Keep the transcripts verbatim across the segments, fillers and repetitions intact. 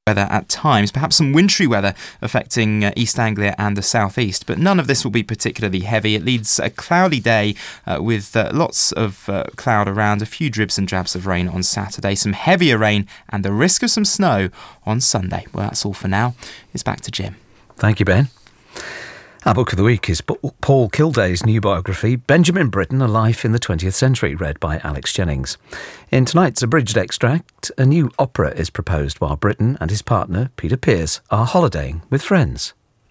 weather at times, perhaps some wintry weather affecting uh, East Anglia and the southeast, but none of this will be particularly heavy. It leads a cloudy day uh, with uh, lots of uh, cloud around, a few dribs and drabs of rain on Saturday, some heavier rain and the risk of some snow on Sunday. Well, that's all for now. It's back to Jim. Thank you, Ben. Our book of the week is Paul Kilday's new biography, Benjamin Britten, A Life in the twentieth Century, read by Alex Jennings. In tonight's abridged extract, a new opera is proposed while Britten and his partner, Peter Pears, are holidaying with friends.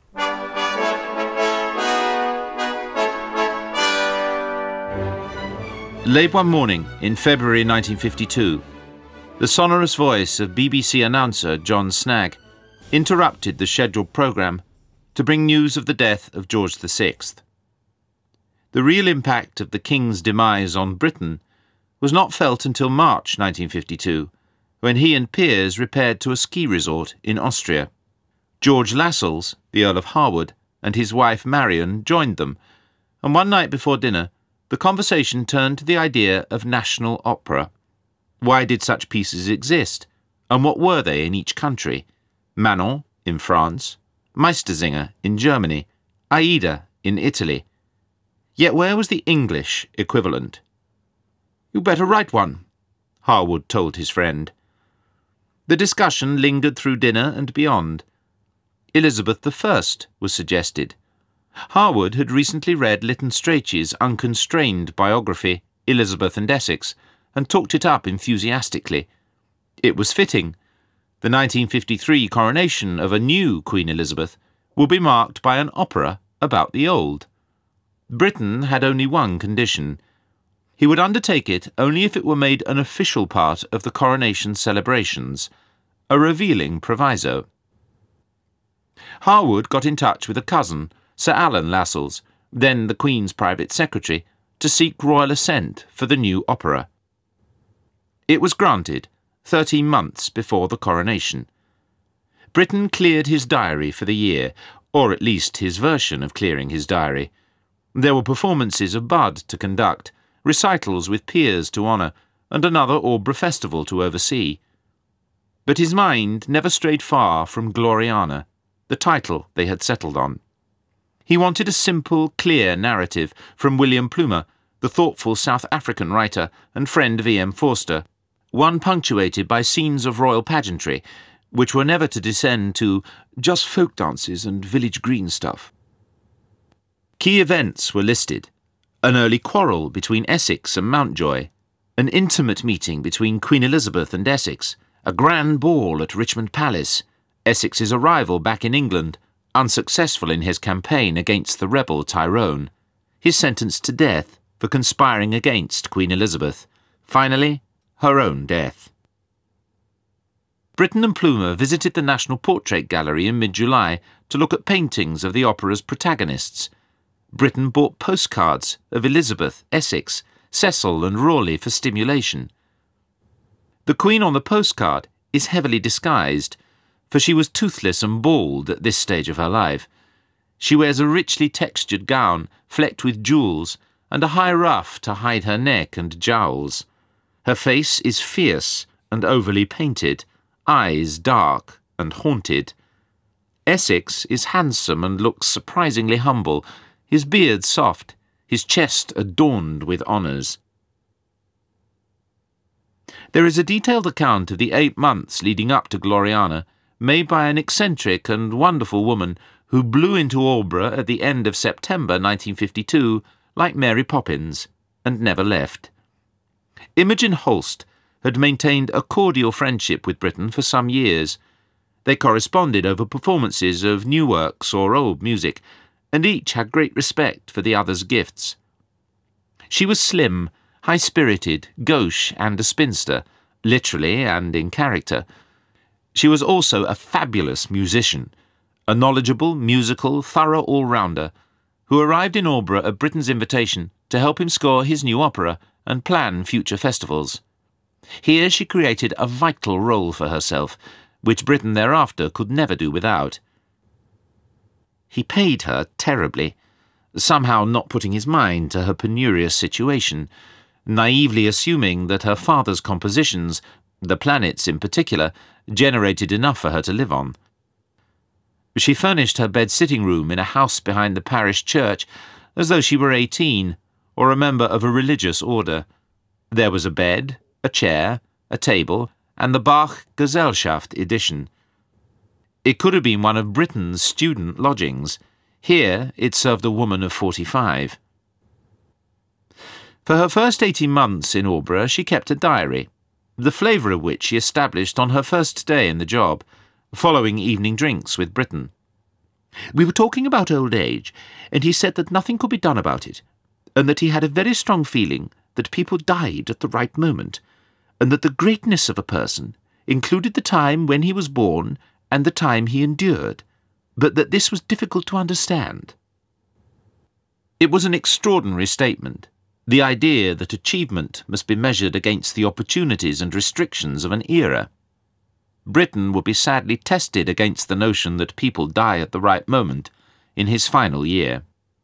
Late one morning in February nineteen fifty-two, the sonorous voice of B B C announcer John Snagg interrupted the scheduled programme to bring news of the death of George the Sixth. The real impact of the King's demise on Britain was not felt until March nineteen fifty-two, when he and Pears repaired to a ski resort in Austria. George Lascelles, the Earl of Harwood, and his wife Marion joined them, and one night before dinner, the conversation turned to the idea of national opera. Why did such pieces exist, and what were they in each country? Manon in France, Meistersinger in Germany, Aida in Italy. Yet where was the English equivalent? "You better write one," Harwood told his friend. The discussion lingered through dinner and beyond. Elizabeth the First was suggested. Harwood had recently read Lytton Strachey's unconstrained biography, Elizabeth and Essex, and talked it up enthusiastically. It was fitting. The nineteen fifty-three coronation of a new Queen Elizabeth will be marked by an opera about the old. Britten had only one condition. He would undertake it only if it were made an official part of the coronation celebrations, a revealing proviso. Harwood got in touch with a cousin, Sir Alan Lascelles, then the Queen's private secretary, to seek royal assent for the new opera. It was granted, thirteen months before the coronation. Britten cleared his diary for the year, or at least his version of clearing his diary. There were performances of Bud to conduct, recitals with peers to honour, and another Aubrac festival to oversee. But his mind never strayed far from Gloriana, the title they had settled on. He wanted a simple, clear narrative from William Plumer, the thoughtful South African writer and friend of E M Forster, one punctuated by scenes of royal pageantry, which were never to descend to just folk dances and village green stuff. Key events were listed: an early quarrel between Essex and Mountjoy, an intimate meeting between Queen Elizabeth and Essex, a grand ball at Richmond Palace, Essex's arrival back in England, unsuccessful in his campaign against the rebel Tyrone, his sentence to death for conspiring against Queen Elizabeth, finally, her own death. Britten and Plumer visited the National Portrait Gallery in mid-July to look at paintings of the opera's protagonists. Britten bought postcards of Elizabeth, Essex, Cecil and Raleigh for stimulation. The Queen on the postcard is heavily disguised, for she was toothless and bald at this stage of her life. She wears a richly textured gown, flecked with jewels, and a high ruff to hide her neck and jowls. Her face is fierce and overly painted, eyes dark and haunted. Essex is handsome and looks surprisingly humble, his beard soft, his chest adorned with honours. There is a detailed account of the eight months leading up to Gloriana, made by an eccentric and wonderful woman who blew into Aubrac at the end of September nineteen fifty-two like Mary Poppins and never left. Imogen Holst had maintained a cordial friendship with Britten for some years. They corresponded over performances of new works or old music, and each had great respect for the other's gifts. She was slim, high-spirited, gauche and a spinster, literally and in character. She was also a fabulous musician, a knowledgeable, musical, thorough all-rounder, who arrived in Aubrac at Britten's invitation to help him score his new opera and plan future festivals. Here she created a vital role for herself, which Britten thereafter could never do without. He paid her terribly, somehow not putting his mind to her penurious situation, naively assuming that her father's compositions, the planets in particular, generated enough for her to live on. She furnished her bed-sitting room in a house behind the parish church as though she were eighteen, or a member of a religious order. There was a bed, a chair, a table, and the Bach Gesellschaft edition. It could have been one of Britten's student lodgings. Here it served a woman of forty-five. For her first eighteen months in Aubra, she kept a diary, the flavour of which she established on her first day in the job, following evening drinks with Britten. We were talking about old age, and he said that nothing could be done about it, and that he had a very strong feeling that people died at the right moment, and that the greatness of a person included the time when he was born and the time he endured, but that this was difficult to understand. It was an extraordinary statement, the idea that achievement must be measured against the opportunities and restrictions of an era. Britten would be sadly tested against the notion that people die at the right moment in his final year.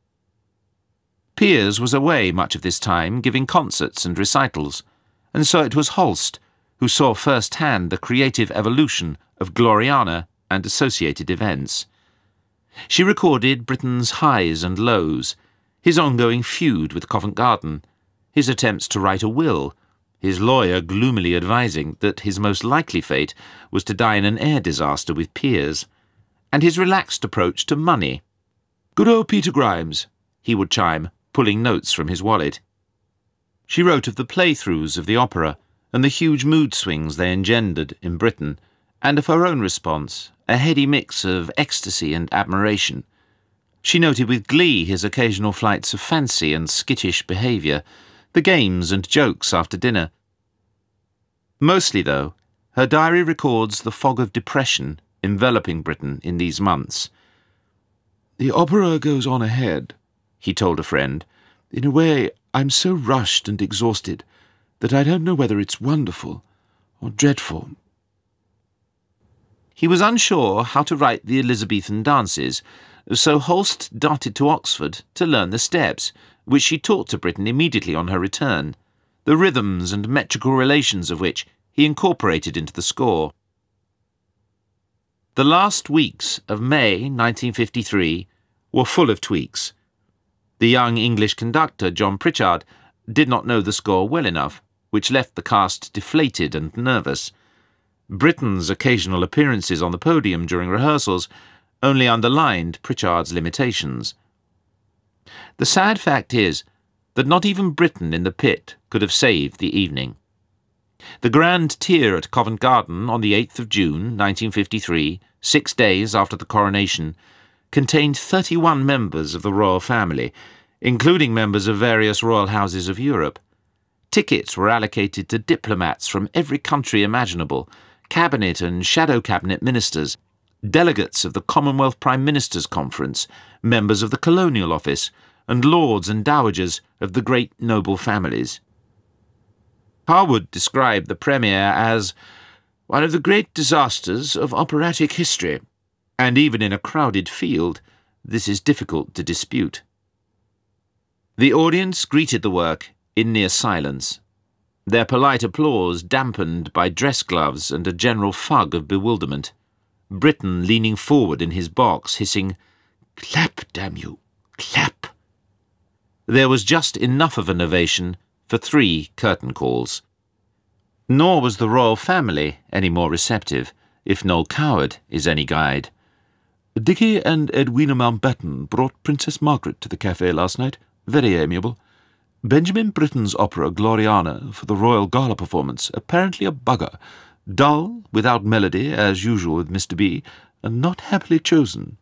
Piers was away much of this time giving concerts and recitals, and so it was Holst who saw firsthand the creative evolution of Gloriana and associated events. She recorded Britten's highs and lows, his ongoing feud with Covent Garden, his attempts to write a will, his lawyer gloomily advising that his most likely fate was to die in an air disaster with Piers, and his relaxed approach to money. "Good old Peter Grimes," he would chime, pulling notes from his wallet. She wrote of the playthroughs of the opera and the huge mood swings they engendered in Britten, and of her own response, a heady mix of ecstasy and admiration. She noted with glee his occasional flights of fancy and skittish behaviour, the games and jokes after dinner. Mostly, though, her diary records the fog of depression enveloping Britten in these months. "The opera goes on ahead," he told a friend. "In a way, I'm so rushed and exhausted that I don't know whether it's wonderful or dreadful." He was unsure how to write the Elizabethan dances, so Holst darted to Oxford to learn the steps, which she taught to Britten immediately on her return, the rhythms and metrical relations of which he incorporated into the score. The last weeks of May nineteen fifty-three were full of tweaks. The young English conductor, John Pritchard, did not know the score well enough, which left the cast deflated and nervous. Britten's occasional appearances on the podium during rehearsals only underlined Pritchard's limitations. The sad fact is that not even Britten in the pit could have saved the evening. The grand tier at Covent Garden on the eighth of June nineteen fifty-three, six days after the coronation, contained thirty-one members of the royal family, including members of various royal houses of Europe. Tickets were allocated to diplomats from every country imaginable, cabinet and shadow cabinet ministers, delegates of the Commonwealth Prime Minister's Conference, members of the Colonial Office, and lords and dowagers of the great noble families. Harwood described the premiere as one of the great disasters of operatic history, and even in a crowded field, this is difficult to dispute. The audience greeted the work in near silence, their polite applause dampened by dress gloves and a general fug of bewilderment. Britten leaning forward in his box, hissing, "Clap, damn you, clap!" There was just enough of an ovation for three curtain calls. Nor was the royal family any more receptive, if Noel Coward is any guide. "Dickie and Edwina Mountbatten brought Princess Margaret to the café last night. Very amiable. Benjamin Britten's opera Gloriana for the Royal Gala performance, apparently a bugger. Dull, without melody, as usual with Mister B, and not happily chosen."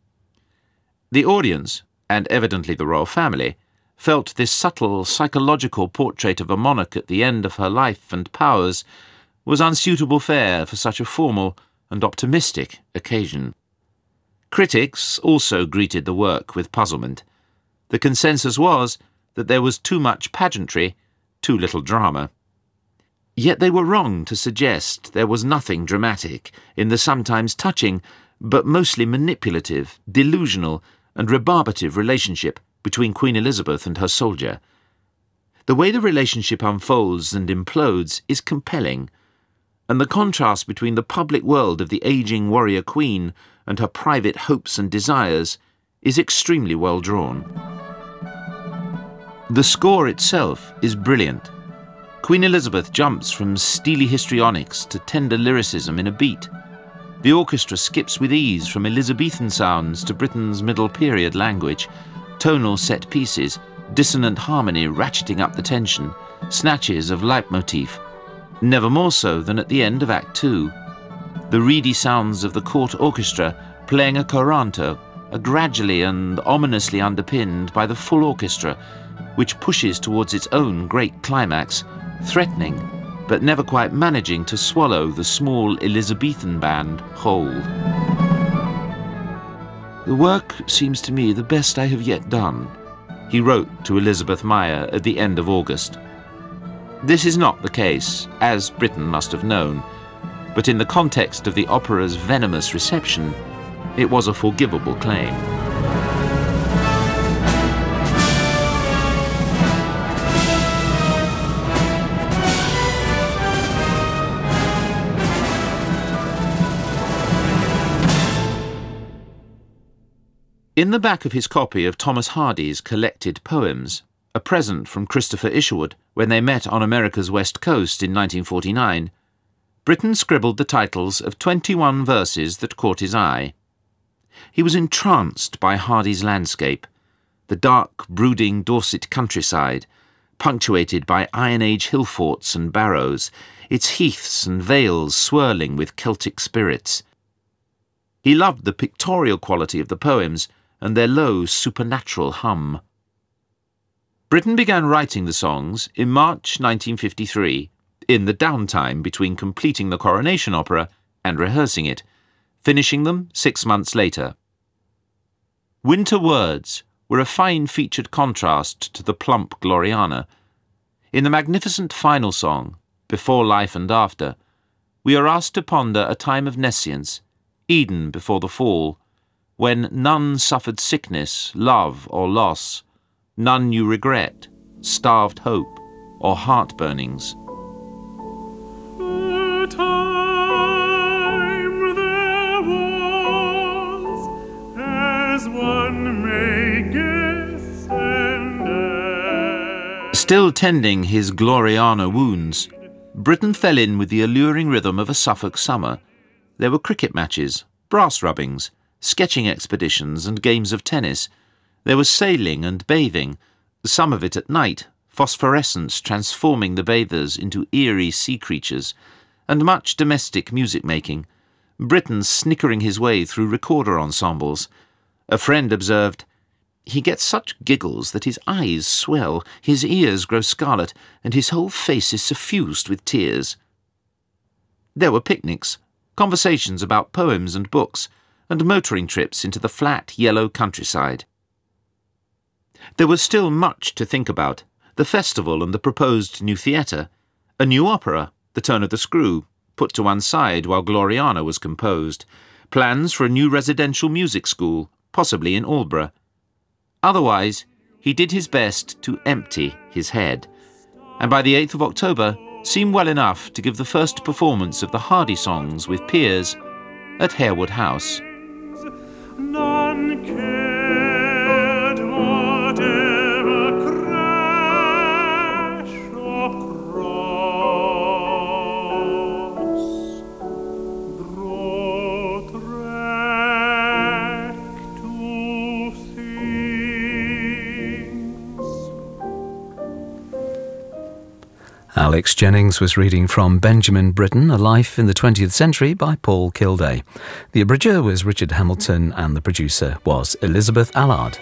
The audience, and evidently the royal family, felt this subtle psychological portrait of a monarch at the end of her life and powers was unsuitable fare for such a formal and optimistic occasion. Critics also greeted the work with puzzlement. The consensus was that there was too much pageantry, too little drama. Yet they were wrong to suggest there was nothing dramatic in the sometimes touching, but mostly manipulative, delusional, and rebarbative relationship between Queen Elizabeth and her soldier. The way the relationship unfolds and implodes is compelling. and the contrast between the public world of the ageing warrior queen and her private hopes and desires is extremely well drawn. The score itself is brilliant. Queen Elizabeth jumps from steely histrionics to tender lyricism in a beat. The orchestra skips with ease from Elizabethan sounds to Britain's middle period language, tonal set pieces, dissonant harmony ratcheting up the tension, snatches of leitmotif, never more so than at the end of Act Two. The reedy sounds of the court orchestra playing a coranto are gradually and ominously underpinned by the full orchestra, which pushes towards its own great climax, threatening, but never quite managing to swallow the small Elizabethan band whole. "The work seems to me the best I have yet done," he wrote to Elizabeth Meyer at the end of August. This is not the case, as Britain must have known, but in the context of the opera's venomous reception, it was a forgivable claim. In the back of his copy of Thomas Hardy's Collected Poems, a present from Christopher Isherwood when they met on America's West Coast in nineteen forty-nine, Britten scribbled the titles of twenty-one verses that caught his eye. He was entranced by Hardy's landscape, the dark, brooding Dorset countryside, punctuated by Iron Age hill forts and barrows, its heaths and vales swirling with Celtic spirits. He loved the pictorial quality of the poems and their low, supernatural hum. Britten began writing the songs in March nineteen fifty-three, in the downtime between completing the Coronation Opera and rehearsing it, finishing them six months later. Winter Words were a fine-featured contrast to the plump Gloriana. In the magnificent final song, Before Life and After, we are asked to ponder a time of nescience, Eden before the fall, when none suffered sickness, love, or loss, none knew regret, starved hope, or heart-burnings. A time there was, as one may guess and ask. Still tending his Gloriana wounds, Britten fell in with the alluring rhythm of a Suffolk summer. There were cricket matches, brass rubbings, sketching expeditions and games of tennis. There was sailing and bathing, some of it at night, phosphorescence transforming the bathers into eerie sea creatures, and much domestic music-making, Britten snickering his way through recorder ensembles. A friend observed, "He gets such giggles that his eyes swell, his ears grow scarlet, and his whole face is suffused with tears." There were picnics, conversations about poems and books, and motoring trips into the flat, yellow countryside. There was still much to think about: the festival and the proposed new theatre, a new opera, The Turn of the Screw, put to one side while Gloriana was composed, plans for a new residential music school, possibly in Aldborough. Otherwise, he did his best to empty his head, and by the eighth of October seemed well enough to give the first performance of the Hardy songs with Piers at Harewood House. None cared whatever crash or cross brought wreck to things. Alex Jennings was reading from Benjamin Britten, A Life in the twentieth Century by Paul Kilday. The abridger was Richard Hamilton and the producer was Elizabeth Allard.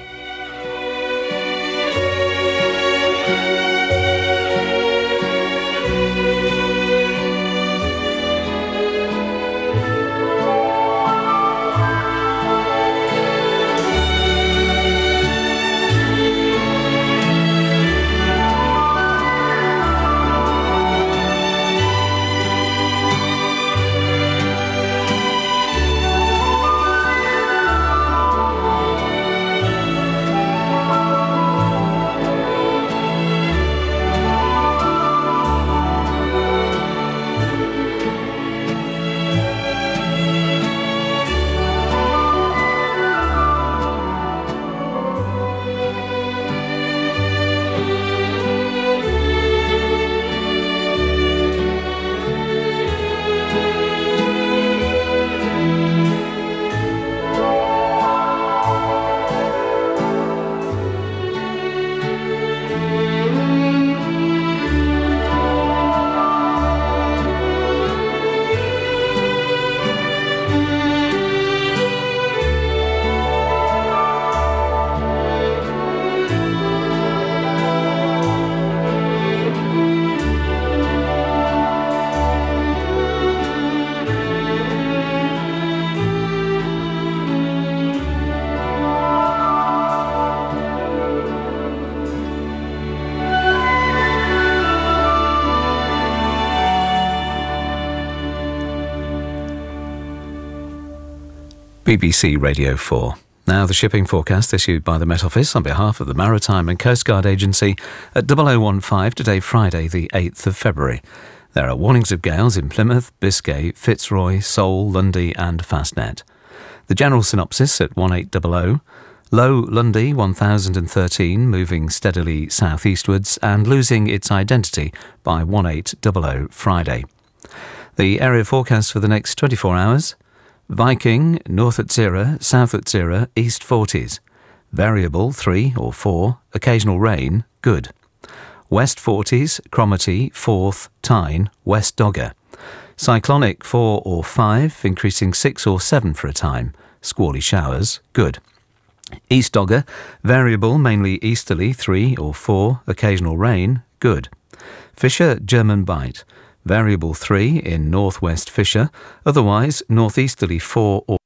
B B C Radio four. Now the shipping forecast issued by the Met Office on behalf of the Maritime and Coast Guard Agency at double oh one five today, Friday the eighth of February. There are warnings of gales in Plymouth, Biscay, Fitzroy, Seoul, Lundy and Fastnet. The general synopsis at eighteen hundred. Low Lundy one thousand thirteen, moving steadily southeastwards and losing its identity by eighteen hundred Friday. The area forecast for the next twenty-four hours: Viking, north at zero, south at zero, east forties. Variable three or four, occasional rain, good. West forties, Cromarty, Forth, Tyne, West Dogger. Cyclonic four or five, increasing six or seven for a time. Squally showers, good. East Dogger, variable mainly easterly three or four, occasional rain, good. Fisher, German Bight. Variable three in northwest Fisher, otherwise northeasterly four or